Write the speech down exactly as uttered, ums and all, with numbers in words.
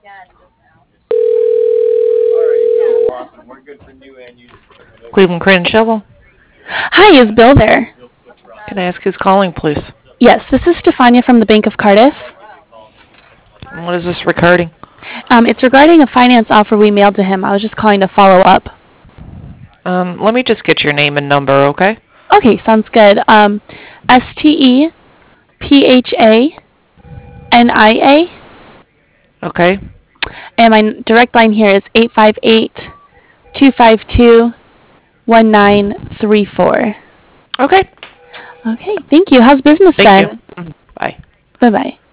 Cleveland Crane Shovel. Hi, is Bill there? Can I ask who's calling, please? Yes, this is Stefania from the Bank of Cardiff. And what is this regarding? Um, it's regarding a finance offer we mailed to him. I was just calling to follow up. Um, let me just get your name and number, okay? Okay, sounds good. Um, S T E P H A N I A. Okay. And my direct line here is eight five eight, two five two, one nine three four. Okay. Okay, thank you. How's business Thank been? you. Bye. Bye-bye.